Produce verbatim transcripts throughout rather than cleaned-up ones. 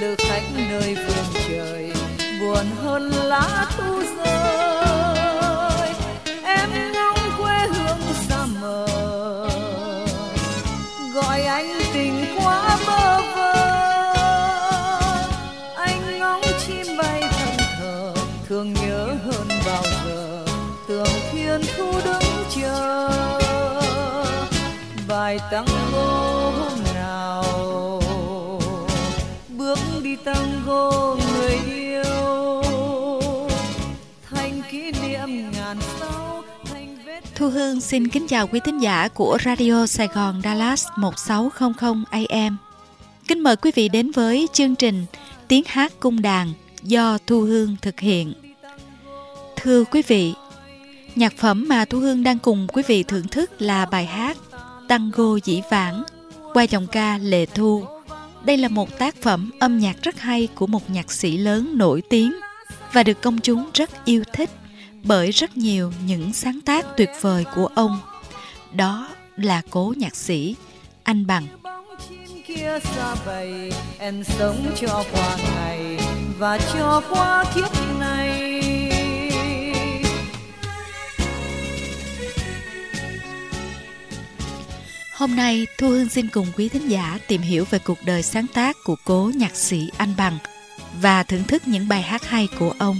lữ khách nơi phương trời, buồn hơn lá thu rơi. Em ngóng quê hương xa mờ, gọi anh tình quá bơ vơ. Anh ngóng chim bay thân thờ, thương nhớ hơn bao giờ, tường thiên thu đứng chờ. Bài tango hôm nào bước đi tango người yêu, thành kỷ niệm ngàn sau thành vết. Thu Hương xin kính chào quý thính giả của Radio Sài Gòn Dallas một sáu không không A M. Kính mời quý vị đến với chương trình Tiếng hát cung đàn do Thu Hương thực hiện. Thưa quý vị, nhạc phẩm mà Thu Hương đang cùng quý vị thưởng thức là bài hát Tango Dĩ Vãng qua giọng ca Lệ Thu. Đây là một tác phẩm âm nhạc rất hay của một nhạc sĩ lớn nổi tiếng và được công chúng rất yêu thích bởi rất nhiều những sáng tác tuyệt vời của ông. Đó là cố nhạc sĩ Anh Bằng. Kia xa bầy, em sống cho qua ngày và cho qua kiếp này. Hôm nay Thu Hương xin cùng quý thính giả tìm hiểu về cuộc đời sáng tác của cố nhạc sĩ Anh Bằng và thưởng thức những bài hát hay của ông.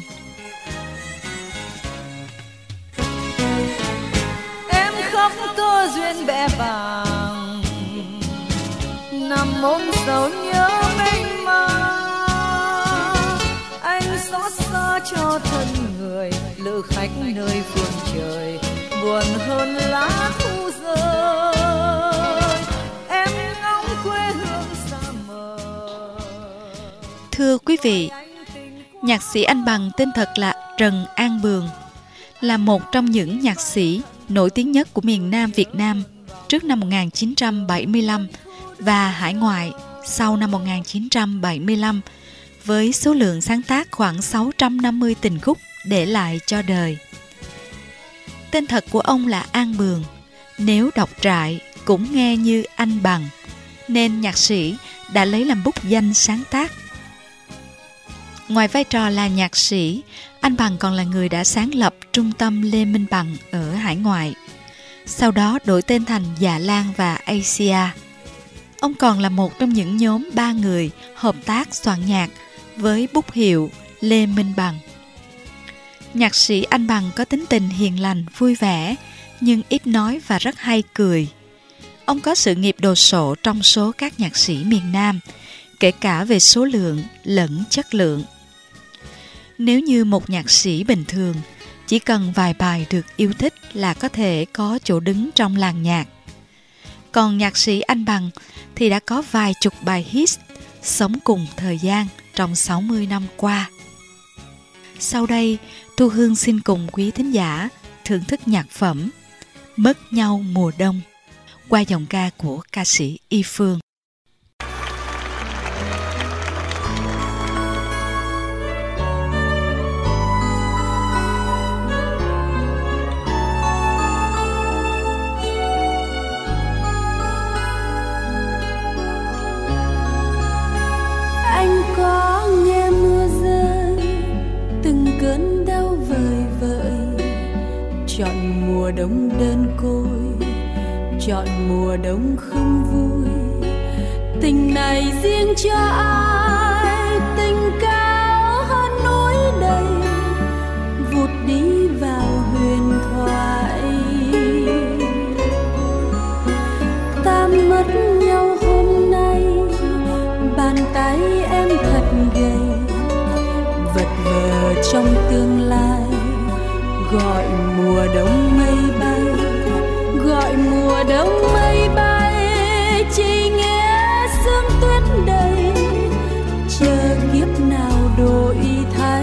Em khóc cơ duyên bẽ bàng, nằm ôm sầu nhớ mênh mang. Anh xót xa cho thân người, lữ khách nơi phương trời, buồn hơn lá thu rơi. Em ngóng quê hương xa mờ. Thưa quý vị, nhạc sĩ Anh Bằng tên thật là Trần An Bường, là một trong những nhạc sĩ nổi tiếng nhất của miền Nam Việt Nam trước năm một nghìn chín trăm bảy mươi lăm và hải ngoại sau năm một nghìn chín trăm bảy mươi lăm, với số lượng sáng tác khoảng sáu trăm năm mươi tình khúc để lại cho đời. Tên thật của ông là An Bường, nếu đọc trại cũng nghe như Anh Bằng, nên nhạc sĩ đã lấy làm bút danh sáng tác. Ngoài vai trò là nhạc sĩ, Anh Bằng còn là người đã sáng lập Trung tâm Lê Minh Bằng ở hải ngoại, sau đó đổi tên thành Dạ Lan và Asia. Ông còn là một trong những nhóm ba người hợp tác soạn nhạc với bút hiệu Lê Minh Bằng. Nhạc sĩ Anh Bằng có tính tình hiền lành, vui vẻ, nhưng ít nói và rất hay cười. Ông có sự nghiệp đồ sộ trong số các nhạc sĩ miền Nam, kể cả về số lượng lẫn chất lượng. Nếu như một nhạc sĩ bình thường, chỉ cần vài bài được yêu thích là có thể có chỗ đứng trong làng nhạc. Còn nhạc sĩ Anh Bằng thì đã có vài chục bài hit sống cùng thời gian trong sáu mươi năm qua. Sau đây, Thu Hương xin cùng quý thính giả thưởng thức nhạc phẩm Mất Nhau Mùa Đông qua giọng ca của ca sĩ Y Phương. Anh có nghe mưa rơi, từng cơn đau vời vợi, chọn mùa đông đơn côi, chọn mùa đông không vui. Tình này riêng cho ai, tình cao hơn núi đầy, vụt đi vào huyền thoại. Ta mất nhau hôm nay, bàn tay em thật gầy, vật vờ trong tương lai, gọi mùa đông mây bay, gọi mùa đông mây bay, chỉ nghe sương tuyết đầy, chờ kiếp nào đổi thay.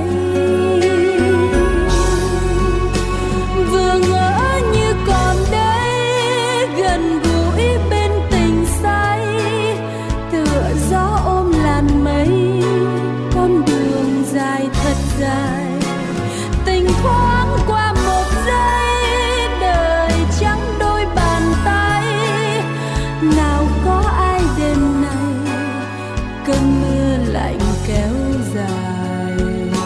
Vừa ngỡ như còn đây, gần gũi bên tình say, tựa gió ôm làn mây, con đường dài thật dài, tình thoáng qua một giây, đời trắng đôi bàn tay. Nào có ai đêm nay cơn mưa lạnh kéo dài.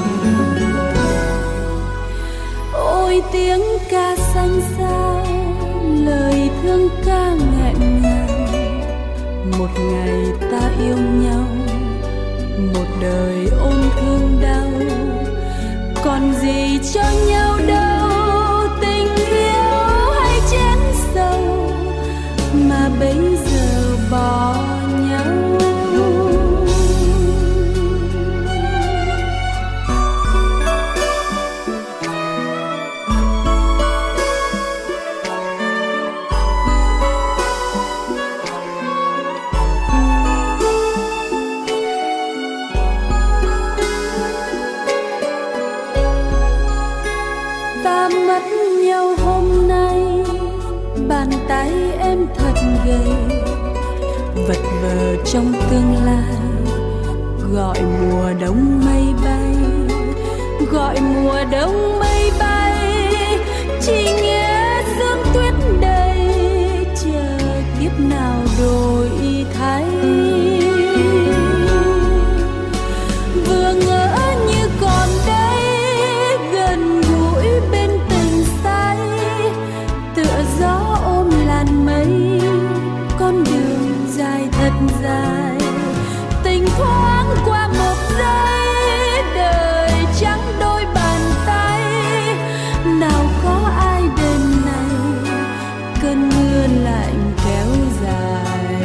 Ôi tiếng ca xanh sao, lời thương ca nghẹn ngào. Một ngày ta yêu nhau, một đời ôm thương đau. Còn gì cho nhau đâu, tình yêu hay chén sầu mà bây giờ bỏ nhau. Bàn tay em thật gầy, vật vờ trong tương lai, gọi mùa đông mây bay, gọi mùa đông mây bay. Chỉ nghe sương tuyết đầy, chờ kiếp nào đổi thay. Vừa ngỡ như còn đây, gần gũi bên tình say, tựa gió ôm làn mây, con đường dài thật dài. Tình thoáng qua một giây, đời trắng đôi bàn tay. Nào có ai đêm nay, cơn mưa lạnh kéo dài.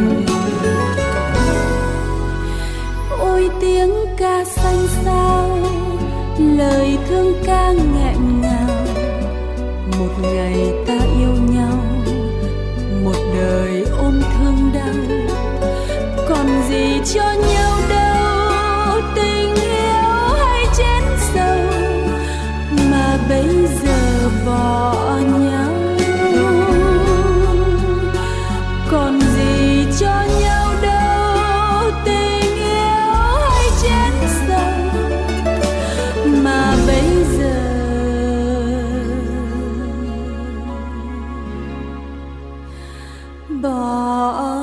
Ôi tiếng ca xanh sao, lời thương ca nghẹn ngào. Một ngày ta yêu nhau, một đời ôm thương đau. Còn gì cho nhau đâu, tình yêu hay chén sầu mà bây giờ bỏ nhau. Còn gì cho nhau đâu, tình yêu hay chén sầu mà bây giờ bỏ nhau.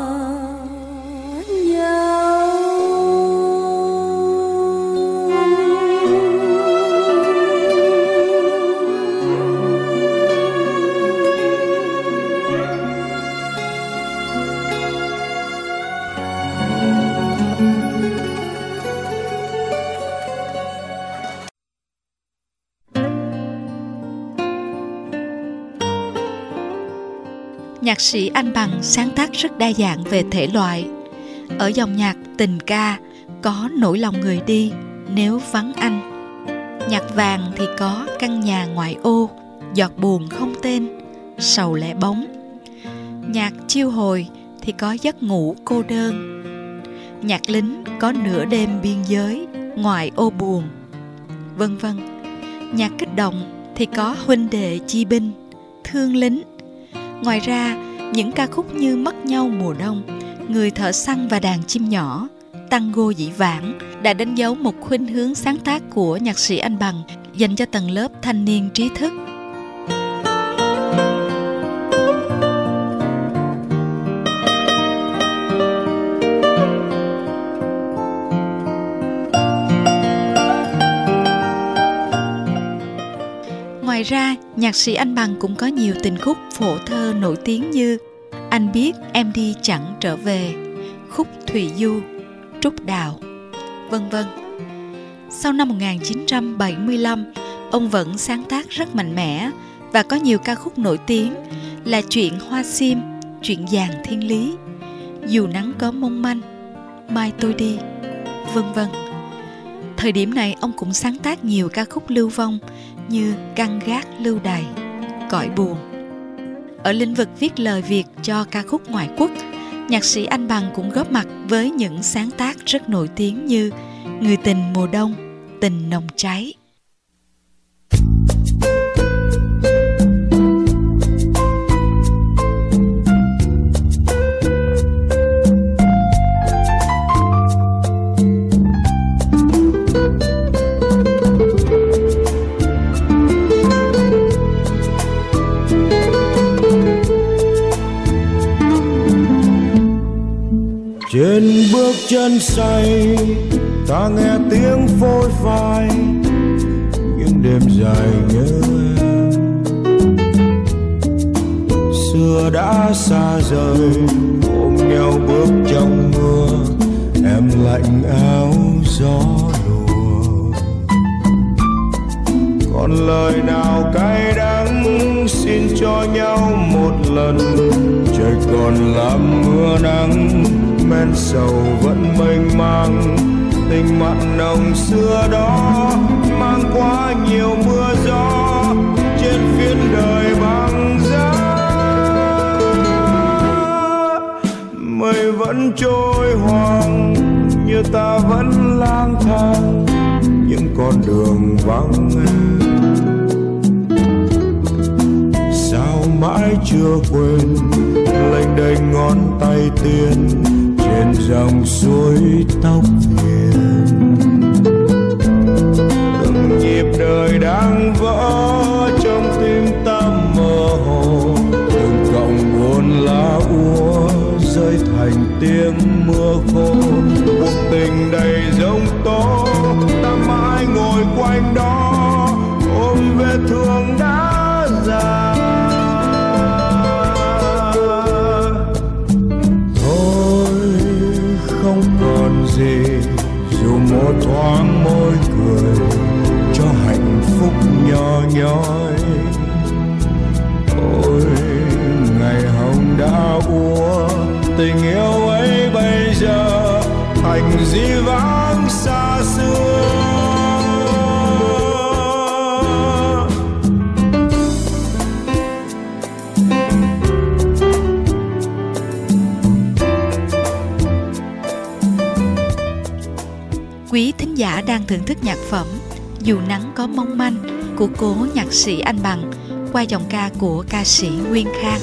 Nhạc sĩ Anh Bằng sáng tác rất đa dạng về thể loại. Ở dòng nhạc tình ca có Nỗi lòng người đi, Nếu vắng anh. Nhạc vàng thì có Căn nhà ngoại ô, Giọt buồn không tên, Sầu lẻ bóng. Nhạc chiêu hồi thì có Giấc ngủ cô đơn. Nhạc lính có Nửa đêm biên giới, Ngoại ô buồn, vân vân. Nhạc kích động thì có Huynh đệ chi binh, Thương lính. Ngoài ra, những ca khúc như Mất nhau mùa đông, Người thợ săn và đàn chim nhỏ, Tango dĩ vãng đã đánh dấu một khuynh hướng sáng tác của nhạc sĩ Anh Bằng dành cho tầng lớp thanh niên trí thức. Ngoài ra, nhạc sĩ Anh Bằng cũng có nhiều tình khúc phổ thơ nổi tiếng như Anh biết em đi chẳng trở về, Khúc Thùy Du, Trúc Đào, vân vân. Sau năm một nghìn chín trăm bảy mươi lăm, ông vẫn sáng tác rất mạnh mẽ và có nhiều ca khúc nổi tiếng là Chuyện hoa sim, Chuyện vàng thiên lý, Dù nắng có mong manh, Mai tôi đi, vân vân. Thời điểm này ông cũng sáng tác nhiều ca khúc lưu vong như Căn gác lưu đày, Cõi buồn. Ở lĩnh vực viết lời Việt cho ca khúc ngoại quốc, nhạc sĩ Anh Bằng cũng góp mặt với những sáng tác rất nổi tiếng như Người tình mùa đông, Tình nồng cháy. Trên bước chân say ta nghe tiếng phôi phai những đêm dài nhớ em. Xưa đã xa rời ôm nhau bước trong mưa, em lạnh áo gió lùa. Còn lời nào cay đắng xin cho nhau một lần, trời còn làm mưa nắng, men sầu vẫn mênh mang. Tình mặn nồng xưa đó mang quá nhiều mưa gió trên phiến đời băng giá. Mây vẫn trôi hoang như ta vẫn lang thang những con đường vắng em. Sao mãi chưa quên lênh đênh ngón tay tiên trên dòng suối tóc hiền. Từng nhịp đời đang vỡ trong tim ta mơ hồ, từng cọng buồn lá úa rơi thành tiếng mưa khô. Cuộc tình đầy giông tố ta mãi ngồi quanh đó ôm vết thương đã già. Không còn gì dù một thoáng môi cười cho hạnh phúc nhỏ nhói. Ôi ngày hồng đã úa, tình yêu ấy bây giờ thành dĩ vãng xa xưa. Quý thính giả đang thưởng thức nhạc phẩm Dù nắng có mong manh của cố nhạc sĩ Anh Bằng qua giọng ca của ca sĩ Nguyên Khang.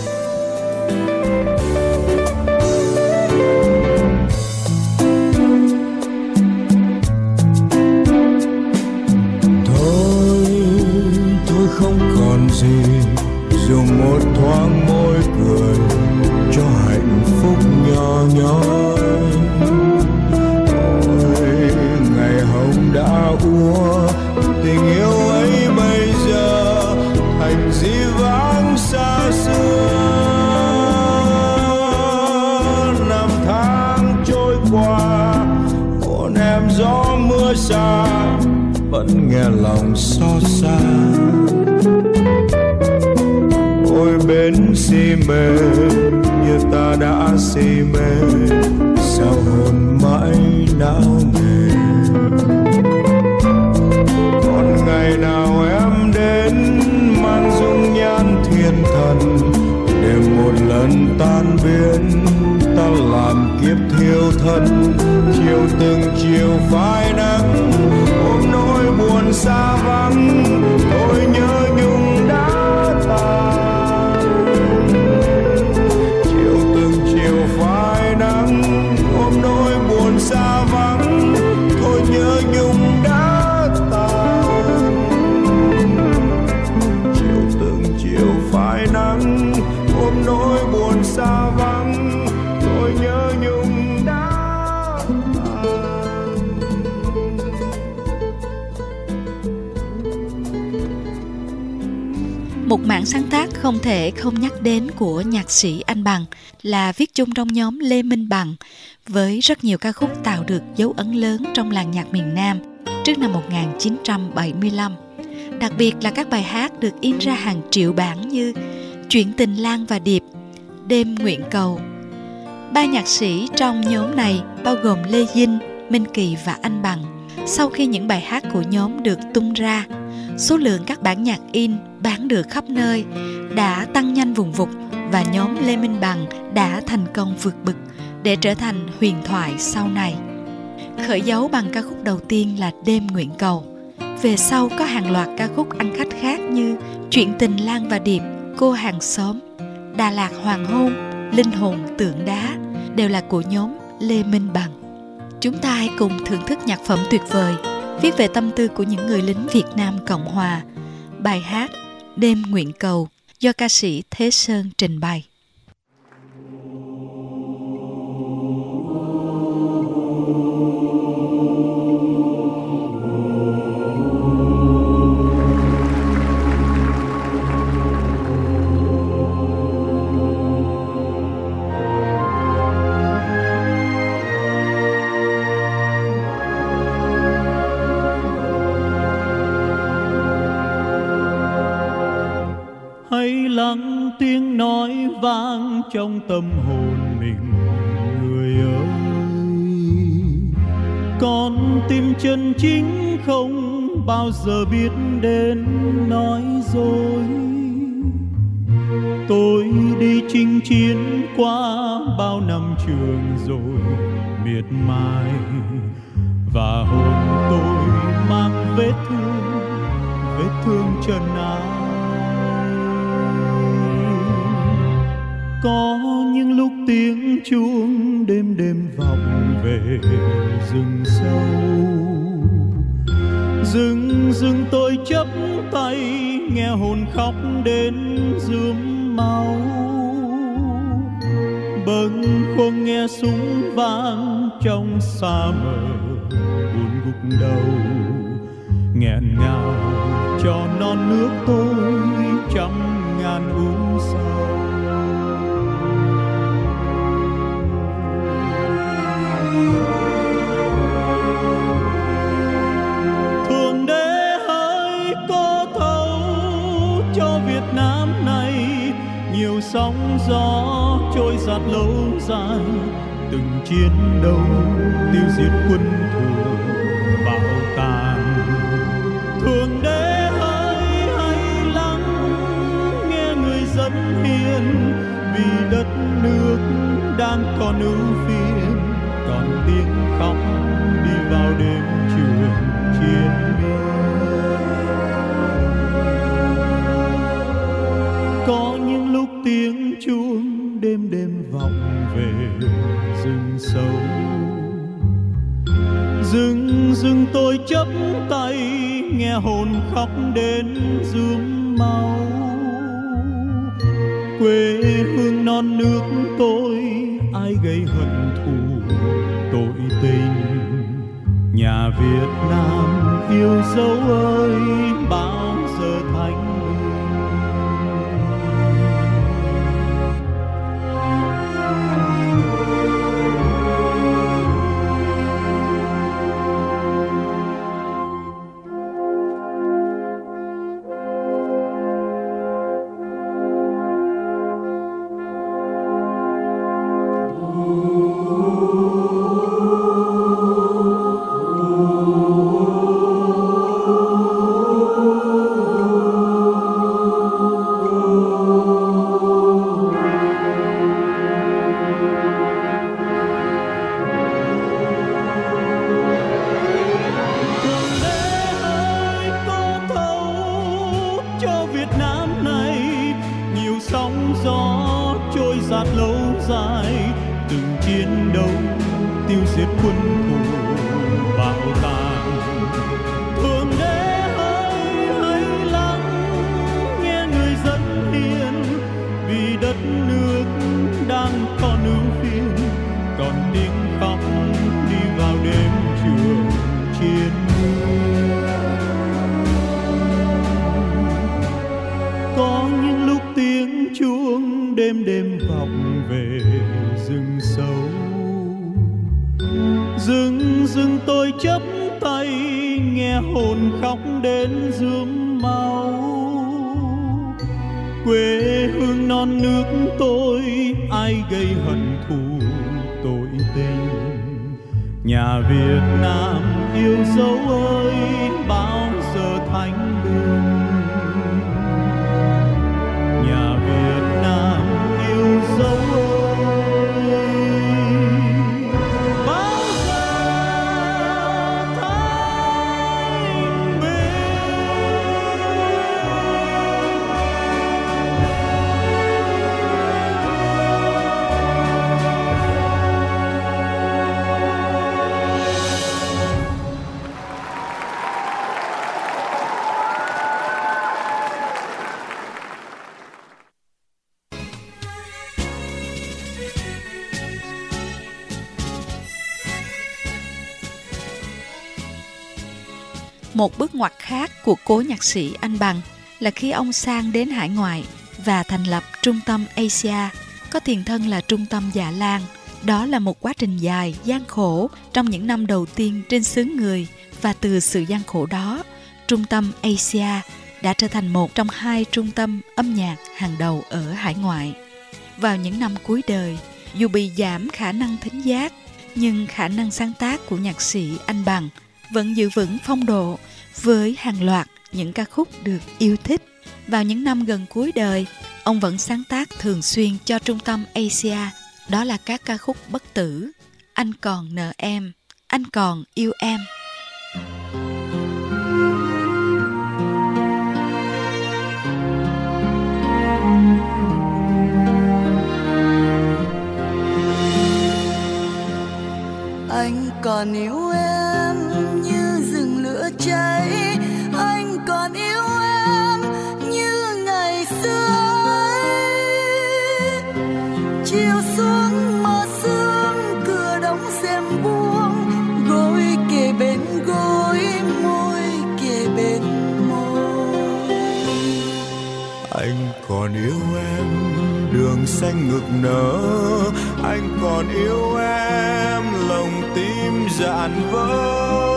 Thôi, thôi không còn gì dù một thoáng môi cười cho hạnh phúc nhỏ nhói. Ngày hồng đã úa, tình yêu ấy bây giờ thành dĩ vãng xa xưa. Năm tháng trôi qua, hồn em gió mưa xa, vẫn nghe lòng xót xa. Ôi bến si mê như ta đã si mê, sao hồn mãi não nề. Còn ngày nào em đến mang dung nhan thiên thần, để một lần tan biến ta làm kiếp thiêu thân. Chiều từng chiều phai nắng ôm nỗi buồn xa vắng, ôi nhớ nhung đã tàn. Chiều từng chiều phai nắng ôm nỗi buồn xa vắng, thôi nhớ nhung đã tàn. Chiều từng chiều phai nắng ôm nỗi buồn xa vắng, thôi nhớ nhung đã tàn. Một mảng sáng tác không thể không nhắc đến của nhạc sĩ Anh Bằng là viết chung trong nhóm Lê Minh Bằng, với rất nhiều ca khúc tạo được dấu ấn lớn trong làng nhạc miền Nam trước năm một nghìn chín trăm bảy mươi lăm. Đặc biệt là các bài hát được in ra hàng triệu bản như Chuyện tình Lan và Điệp, Đêm nguyện cầu. Ba nhạc sĩ trong nhóm này bao gồm Lê Dinh, Minh Kỳ và Anh Bằng. Sau khi những bài hát của nhóm được tung ra, số lượng các bản nhạc in bán được khắp nơi đã tăng nhanh vùn vụt và nhóm Lê Minh Bằng đã thành công vượt bậc để trở thành huyền thoại sau này. Khởi dấu bằng ca khúc đầu tiên là Đêm nguyện cầu. Về sau có hàng loạt ca khúc ăn khách khác như Chuyện tình Lan và Điệp, Cô hàng xóm, Đà Lạt hoàng hôn, Linh hồn tượng đá đều là của nhóm Lê Minh Bằng. Chúng ta hãy cùng thưởng thức nhạc phẩm tuyệt vời viết về tâm tư của những người lính Việt Nam Cộng Hòa. Bài hát Đêm nguyện cầu do ca sĩ Thế Sơn trình bày. lắng tiếng nói vang trong tâm hồn mình. Người ơi, con tim chân chính không bao giờ biết đến nói dối. Tôi đi chinh chiến qua bao năm trường rồi miệt mài, và hồn tôi mang vết thương, vết thương trần ai. Có những lúc tiếng chuông đêm đêm vọng về rừng sâu, rừng rừng tôi chắp tay nghe hồn khóc đến rướm máu. Bâng khuâng nghe súng vang trong xa mờ buồn gục đầu, nghẹn ngào cho non nước tôi trăm ngàn u sầu. Thượng đế hỡi có thấu cho Việt Nam này, nhiều sóng gió trôi giạt lâu dài, từng chiến đấu tiêu diệt quân thù bạo tàn. Thượng đế hỡi hãy lắng nghe người dân hiền, vì đất nước đang còn ưu phiền, còn tiếng khóc đi vào đêm trường chiến miên. Có những lúc tiếng chuông đêm đêm vọng về rừng sâu, rừng rừng tôi chắp tay nghe hồn khóc đến rướm máu. Quê hương non nước tôi ai gây hận thù tội tình, nhà Việt Nam yêu dấu ơi bao giờ thánh. Nhà Việt Nam yêu dấu ơi bao giờ thanh bình, nhà Việt Nam yêu dấu ơi bao giờ thanh bình. Một bước ngoặt khác của cố nhạc sĩ Anh Bằng là khi ông sang đến hải ngoại và thành lập Trung tâm Asia, có tiền thân là Trung tâm Dạ Lan. Đó là một quá trình dài, gian khổ trong những năm đầu tiên trên xứ người, và từ sự gian khổ đó, Trung tâm Asia đã trở thành một trong hai trung tâm âm nhạc hàng đầu ở hải ngoại. Vào những năm cuối đời, dù bị giảm khả năng thính giác, nhưng khả năng sáng tác của nhạc sĩ Anh Bằng vẫn giữ vững phong độ với hàng loạt những ca khúc được yêu thích. Vào những năm gần cuối đời, ông vẫn sáng tác thường xuyên cho trung tâm Asia, đó là các ca khúc bất tử, Anh Còn Nợ Em, Anh Còn Yêu Em. Anh còn yêu em như rừng lửa cháy, anh còn yêu em như ngày xưa ấy. Chiều xuống mờ sương, cửa đóng rèm buông, gối kề bên gối, môi kề bên môi. Anh còn yêu em đường xanh ngực nở, anh còn yêu em lòng tim dạn vỡ.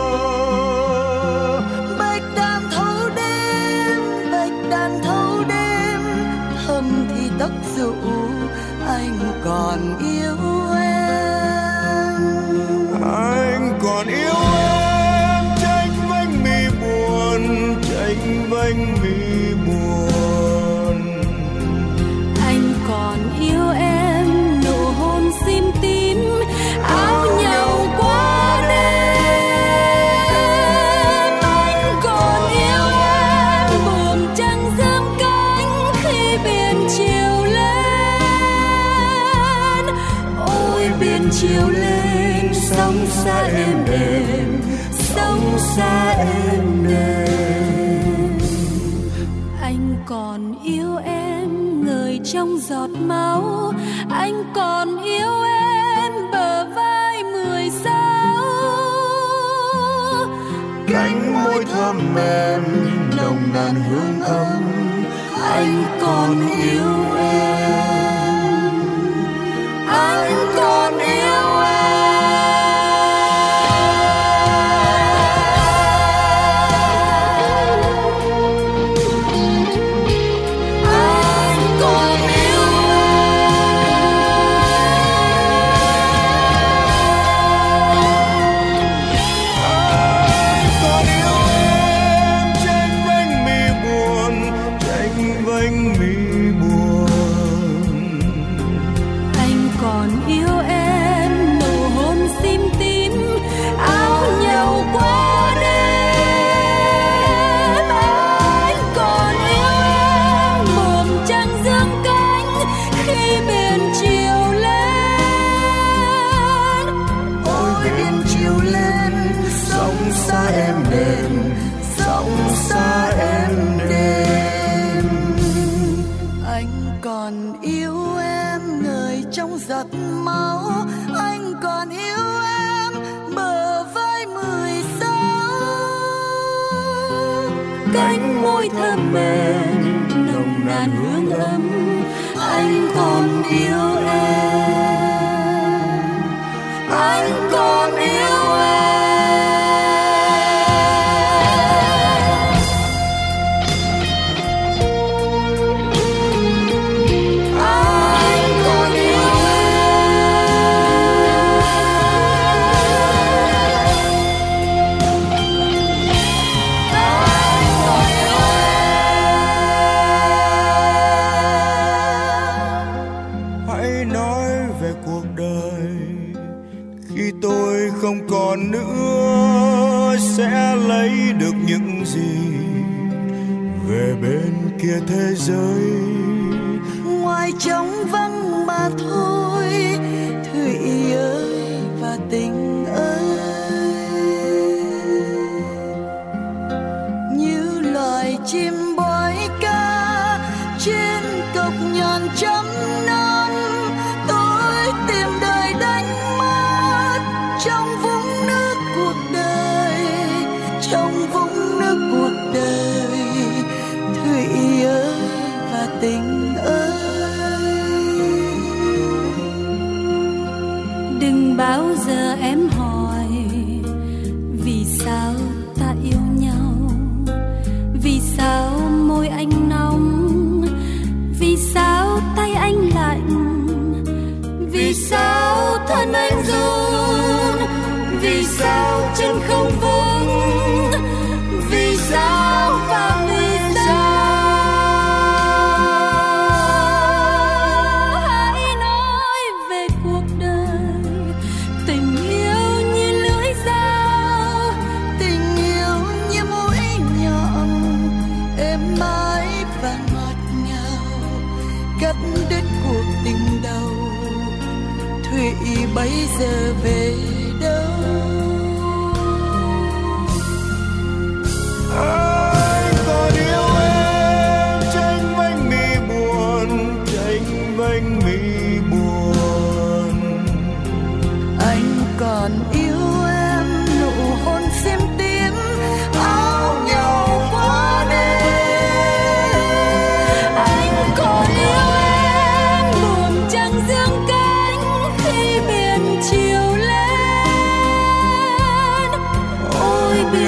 Bạch đàn thâu đêm, bạch đàn thâu đêm, thầm thì tóc rủ, anh còn yêu em. Anh còn yêu em, tranh vênh mi buồn, tranh vênh mi buồn. Anh còn yêu em, nụ hôn sim tím, áo nhau qua đêm. Anh còn yêu em, buồm trăng giương cánh khi biển chiều lên. Ôi biển chiều lên, sóng xa êm đềm, sóng xa êm đềm. Anh còn yêu em, người trong giọt máu, anh còn yêu em, bờ vai mười sáu. Cánh môi thơm mềm, nồng nàn hương ấm, Anh còn yêu em, anh còn yêu em. Giọt máu, anh còn yêu em, bờ vai mười sáu. Cánh môi thơm mềm, nồng nàn hương ấm, anh còn yêu em, anh còn yêu em. Không còn nữa sẽ lấy được những gì về bên kia thế giới, ngoài trống vắng mà thôi. Thủy ơi và tình ơi, như loài chim bói ca trên cọc nhọn trăm năm, tôi tìm đời đánh mất trong vũng nước cuộc đời, trong vũng nước cuộc đời. Thủy ơi và tình ơi, đừng bao giờ em hỏi vì sao ta yêu nhau, vì sao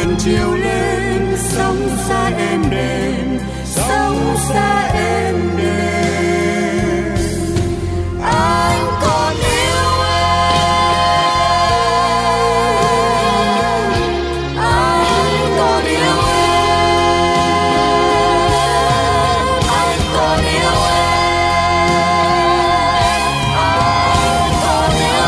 đêm chiều lên, sống xa êm đềm, sống xa êm đềm. Anh còn yêu em, anh còn yêu em, anh còn yêu em, anh còn yêu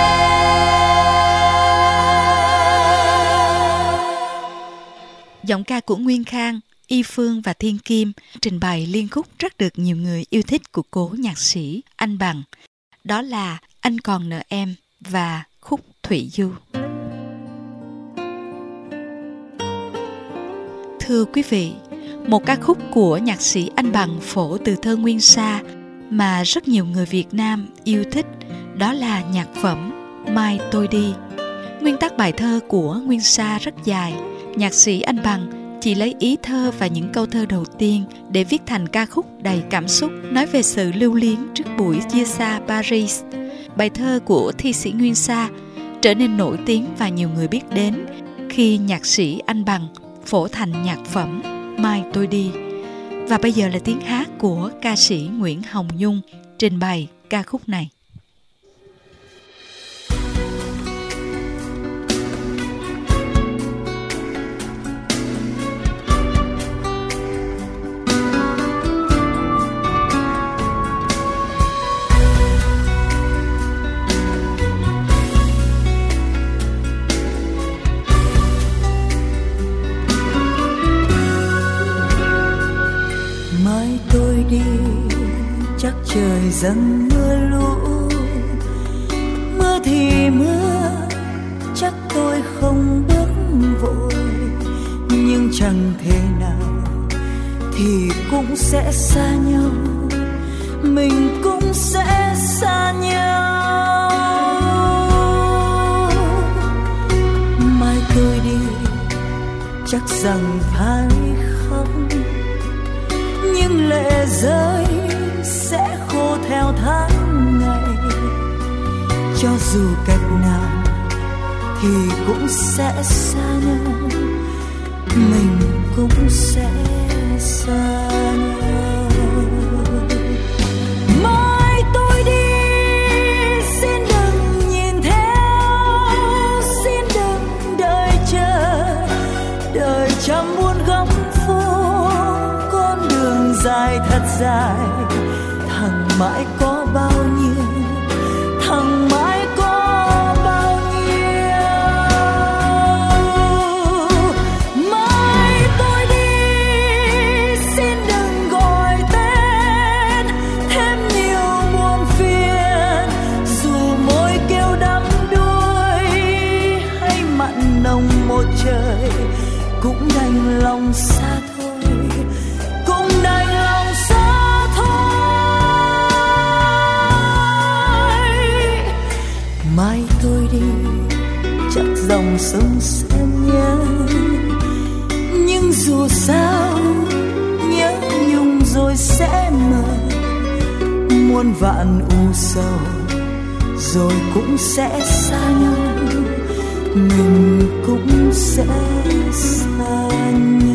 em. Giọng ca của Nguyên Khang, Y Phương và Thiên Kim trình bày liên khúc rất được nhiều người yêu thích của cố nhạc sĩ Anh Bằng. Đó là Anh Còn Nợ Em và khúc Thủy Du. Thưa quý vị, một ca khúc của nhạc sĩ Anh Bằng phổ từ thơ Nguyên Sa mà rất nhiều người Việt Nam yêu thích, đó là nhạc phẩm Mai Tôi Đi. Nguyên tắc bài thơ của Nguyên Sa rất dài. Nhạc sĩ Anh Bằng chỉ lấy ý thơ và những câu thơ đầu tiên để viết thành ca khúc đầy cảm xúc, nói về sự lưu luyến trước buổi chia xa Paris. Bài thơ của thi sĩ Nguyên Sa trở nên nổi tiếng và nhiều người biết đến khi nhạc sĩ Anh Bằng phổ thành nhạc phẩm Mai Tôi Đi. Và bây giờ là tiếng hát của ca sĩ Nguyễn Hồng Nhung trình bày ca khúc này. Chắc trời dâng mưa lũ, mưa thì mưa, chắc tôi không bước vội, nhưng chẳng thể nào thì cũng sẽ xa nhau, mình cũng sẽ xa nhau. Mai tôi đi chắc rằng phải khóc, nhưng lệ rơi sẽ khô theo tháng ngày, cho dù cách nào thì cũng sẽ xa nhau, mình cũng sẽ xa nhau. Mai tôi đi xin đừng nhìn theo, xin đừng đợi chờ, đời trăm muôn góc phố, con đường dài thật dài. Thằng mãi có bao nhiêu, thằng mãi có bao nhiêu. Mai tôi đi xin đừng gọi tên thêm nhiều muộn phiền, dù môi kêu đắm đuối hay mặn nồng một trời, cũng đành lòng xa thôi, cũng đành lòng xa. Mai tôi đi chắc dòng sông sẽ nhớ, nhưng dù sao nhớ nhung rồi sẽ mờ, muôn vạn u sầu rồi cũng sẽ xa nhau, mình cũng sẽ xa nhau.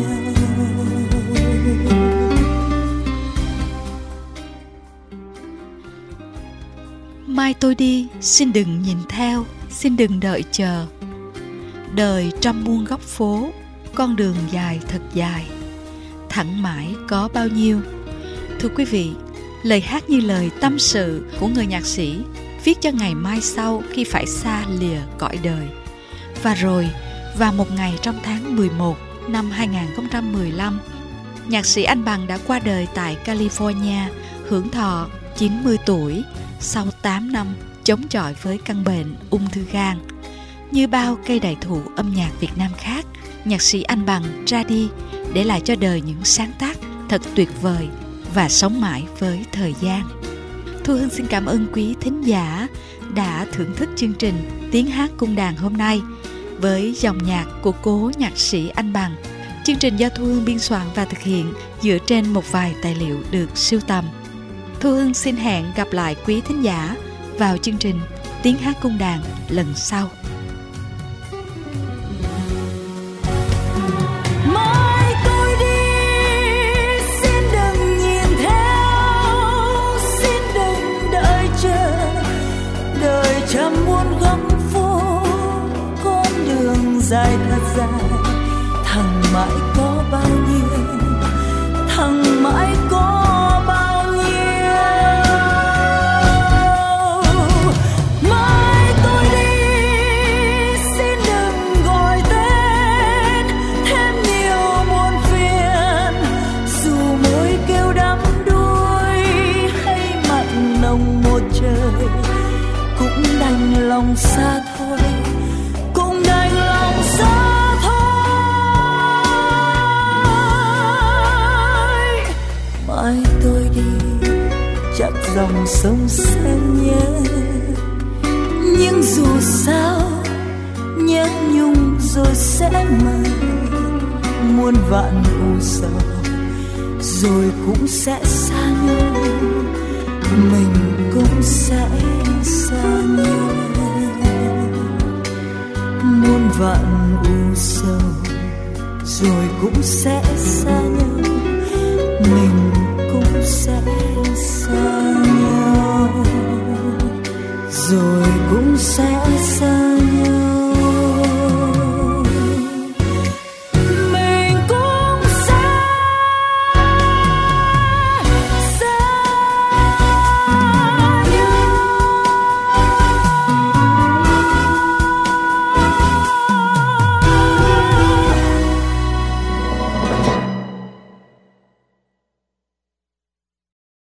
Mai tôi đi, xin đừng nhìn theo, xin đừng đợi chờ. Đời trăm muôn góc phố, con đường dài thật dài, thẳng mãi có bao nhiêu. Thưa quý vị, lời hát như lời tâm sự của người nhạc sĩ viết cho ngày mai sau khi phải xa lìa cõi đời. Và rồi, vào một ngày trong tháng mười một năm hai nghìn không trăm mười lăm, nhạc sĩ Anh Bằng đã qua đời tại California, hưởng thọ chín mươi tuổi, sau tám năm chống chọi với căn bệnh ung thư gan. Như bao cây đại thụ âm nhạc Việt Nam khác, nhạc sĩ Anh Bằng ra đi để lại cho đời những sáng tác thật tuyệt vời và sống mãi với thời gian. Thu Hương xin cảm ơn quý thính giả đã thưởng thức chương trình Tiếng hát cung đàn hôm nay với dòng nhạc của cố nhạc sĩ Anh Bằng. Chương trình do Thu Hương biên soạn và thực hiện dựa trên một vài tài liệu được sưu tầm. Thu Hương xin hẹn gặp lại quý thính giả vào chương trình Tiếng hát cung đàn lần sau. dài thật dài, thằng mãi có bao nhiêu, thằng mãi có bao nhiêu. Mai tôi đi xin đừng gọi tên thêm nhiều muôn phiền, dù môi kêu đắm đuối hay mặn nồng một trời, cũng đành lòng xa thôi, cũng đành lòng xa thôi. Mai tôi đi chắc dòng sông sẽ nhớ, nhưng dù sao nhớ nhung rồi sẽ mơ, muôn vạn u sầu rồi cũng sẽ xa nhau, mình cũng sẽ xa nhau. Muôn vạn u sầu rồi cũng sẽ xa nhau, mình cũng sẽ xa nhau, rồi cũng sẽ xa